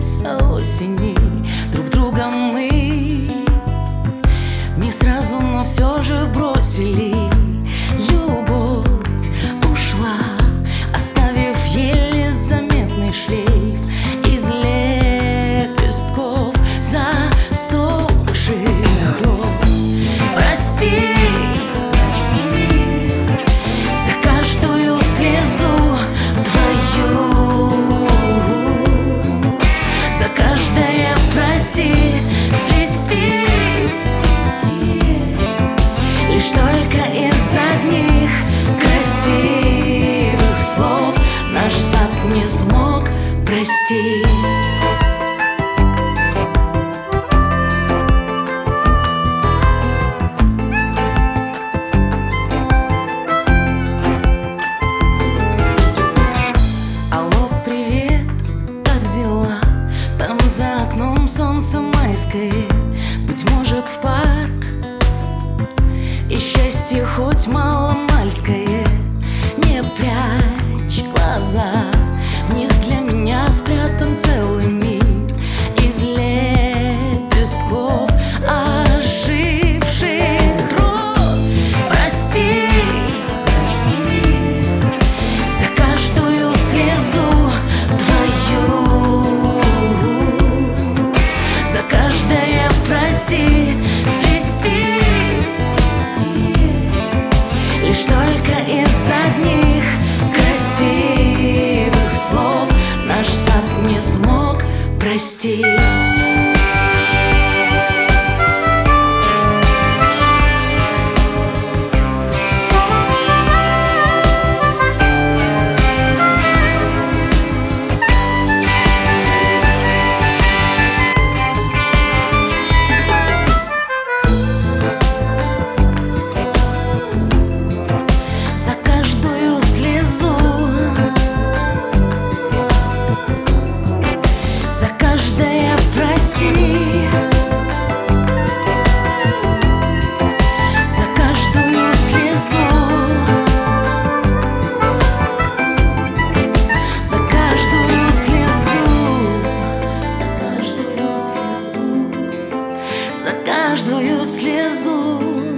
месяца осени друг друга мы не сразу, но все же бросили. Любовь ушла, оставив еле заметный шлейф из лепестков засохших роз. Прости, за каждую слезу твою, за каждое прости, цвести, лишь только из одних красивых слов наш сад не смог простить. За окном солнце майское, быть может, в парк, и счастье хоть маломальское. Не прячь глаза, в них для меня спрятан целый мир из лепестков оживших роз. Прости, за каждую слезу твою, за каждое прости, цвести, лишь только из одних красивых слов наш сад не смог простить. За каждую слезу